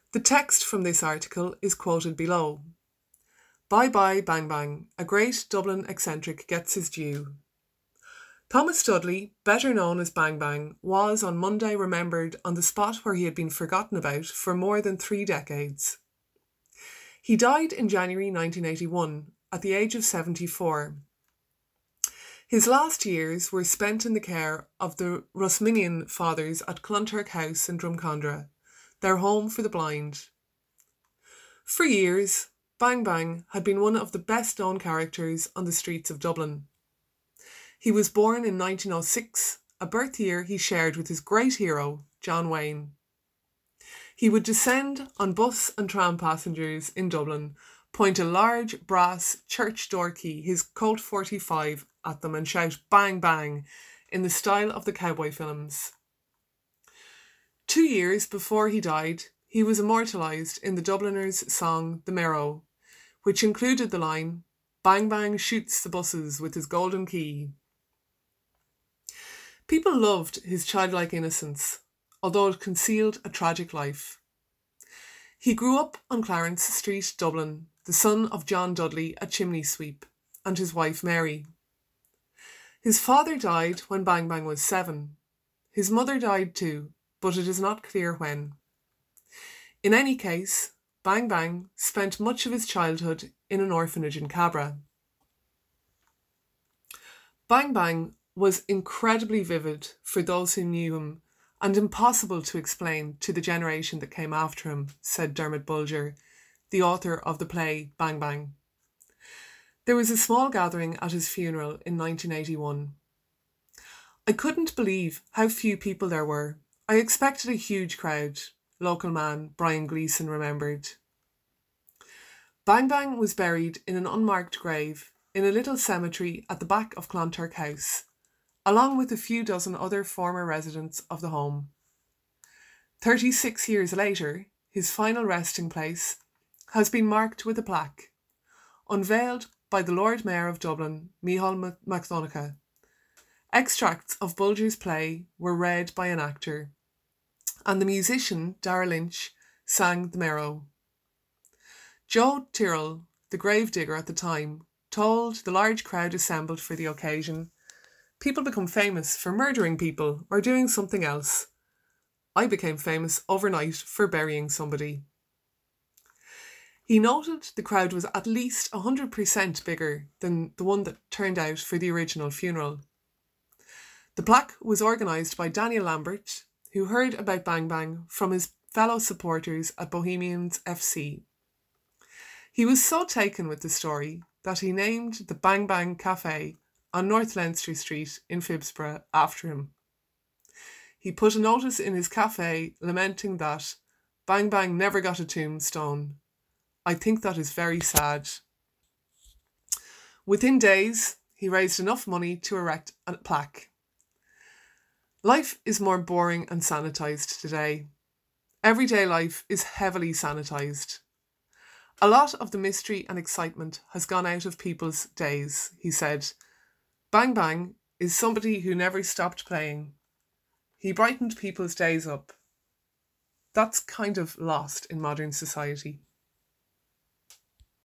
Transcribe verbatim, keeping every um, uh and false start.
The text from this article is quoted below. Bye bye, bang bang, a great Dublin eccentric gets his due. Thomas Dudley, better known as Bang Bang, was on Monday remembered on the spot where he had been forgotten about for more than three decades. He died in January nineteen eighty-one at the age of seventy-four. His last years were spent in the care of the Rosminian Fathers at Clonturk House in Drumcondra, their home for the blind. For years, Bang Bang had been one of the best known characters on the streets of Dublin. He was born in nineteen oh six, a birth year he shared with his great hero, John Wayne. He would descend on bus and tram passengers in Dublin, point a large brass church door key, his Colt forty-five, at them and shout bang bang in the style of the cowboy films. Two years before he died, he was immortalised in the Dubliners' song The Merrow, which included the line, "Bang bang shoots the buses with his golden key." People loved his childlike innocence, although it concealed a tragic life. He grew up on Clarence Street, Dublin, the son of John Dudley, a chimney sweep, and his wife Mary. His father died when Bang Bang was seven. His mother died too, but it is not clear when. In any case, Bang Bang spent much of his childhood in an orphanage in Cabra. Bang Bang was incredibly vivid for those who knew him and impossible to explain to the generation that came after him, said Dermot Bulger, the author of the play Bang Bang. There was a small gathering at his funeral in nineteen eighty-one. I couldn't believe how few people there were. I expected a huge crowd, local man Brian Gleeson remembered. Bang Bang was buried in an unmarked grave in a little cemetery at the back of Clonturk House, along with a few dozen other former residents of the home. Thirty-six years later, his final resting place has been marked with a plaque, unveiled by the Lord Mayor of Dublin, Micheál MacDonagh. Extracts of Bulger's play were read by an actor, and the musician Dara Lynch sang The Merrow. Joe Tyrrell, the gravedigger at the time, told the large crowd assembled for the occasion, "People become famous for murdering people or doing something else. I became famous overnight for burying somebody." He noted the crowd was at least one hundred percent bigger than the one that turned out for the original funeral. The plaque was organised by Daniel Lambert, who heard about Bang Bang from his fellow supporters at Bohemians F C. He was so taken with the story that he named the Bang Bang Cafe on North Leinster Street in Phibsborough after him. He put a notice in his cafe lamenting that Bang Bang never got a tombstone. I think that is very sad. Within days, he raised enough money to erect a plaque. Life is more boring and sanitised today. Everyday life is heavily sanitised. A lot of the mystery and excitement has gone out of people's days, he said. Bang Bang is somebody who never stopped playing. He brightened people's days up. That's kind of lost in modern society.